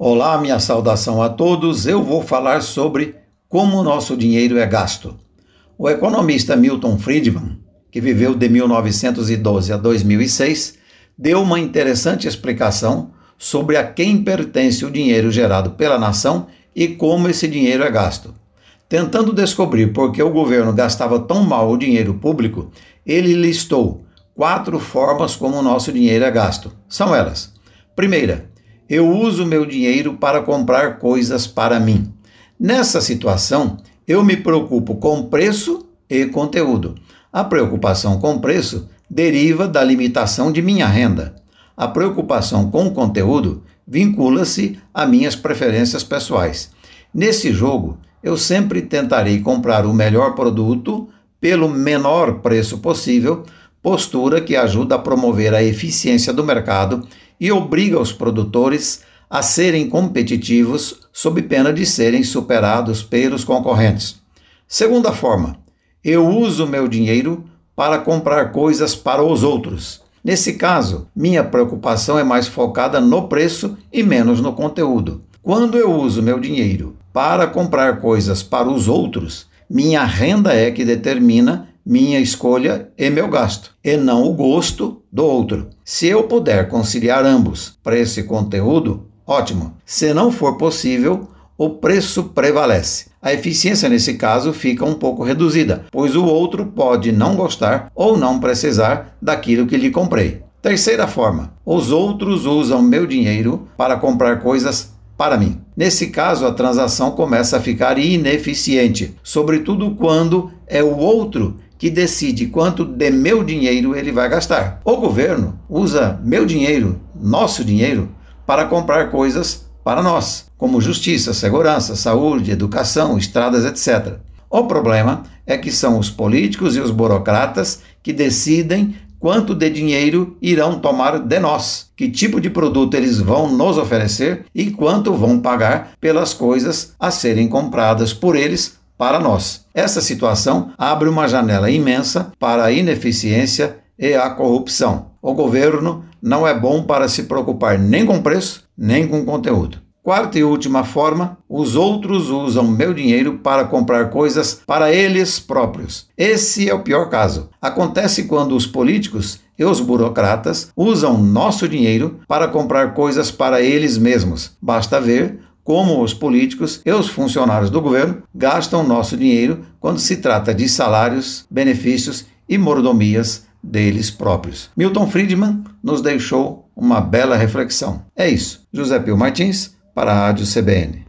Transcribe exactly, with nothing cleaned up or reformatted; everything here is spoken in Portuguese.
Olá, minha saudação a todos. Eu vou falar sobre como o nosso dinheiro é gasto. O economista Milton Friedman, que viveu de mil novecentos e doze a dois mil e seis, deu uma interessante explicação sobre a quem pertence o dinheiro gerado pela nação e como esse dinheiro é gasto. Tentando descobrir por que o governo gastava tão mal o dinheiro público, ele listou quatro formas como o nosso dinheiro é gasto. São elas: primeira, eu uso meu dinheiro para comprar coisas para mim. Nessa situação, eu me preocupo com preço e conteúdo. A preocupação com preço deriva da limitação de minha renda. A preocupação com conteúdo vincula-se a minhas preferências pessoais. Nesse jogo, eu sempre tentarei comprar o melhor produto pelo menor preço possível, postura que ajuda a promover a eficiência do mercado e obriga os produtores a serem competitivos sob pena de serem superados pelos concorrentes. Segunda forma, eu uso meu dinheiro para comprar coisas para os outros. Nesse caso, minha preocupação é mais focada no preço e menos no conteúdo. Quando eu uso meu dinheiro para comprar coisas para os outros, minha renda é que determina minha escolha e meu gasto, e não o gosto do outro. Se eu puder conciliar ambos, preço e conteúdo, ótimo. Se não for possível, o preço prevalece. A eficiência nesse caso fica um pouco reduzida, pois o outro pode não gostar ou não precisar daquilo que lhe comprei. Terceira forma, os outros usam meu dinheiro para comprar coisas para mim. Nesse caso, a transação começa a ficar ineficiente, sobretudo quando é o outro que decide quanto de meu dinheiro ele vai gastar. O governo usa meu dinheiro, nosso dinheiro, para comprar coisas para nós, como justiça, segurança, saúde, educação, estradas, etcétera. O problema é que são os políticos e os burocratas que decidem quanto de dinheiro irão tomar de nós, que tipo de produto eles vão nos oferecer e quanto vão pagar pelas coisas a serem compradas por eles para nós. Essa situação abre uma janela imensa para a ineficiência e a corrupção. O governo não é bom para se preocupar nem com preço, nem com conteúdo. Quarta e última forma, os outros usam meu dinheiro para comprar coisas para eles próprios. Esse é o pior caso. Acontece quando os políticos e os burocratas usam nosso dinheiro para comprar coisas para eles mesmos. Basta ver como os políticos e os funcionários do governo gastam nosso dinheiro quando se trata de salários, benefícios e mordomias deles próprios. Milton Friedman nos deixou uma bela reflexão. É isso. José Pio Martins, para a Rádio C B N.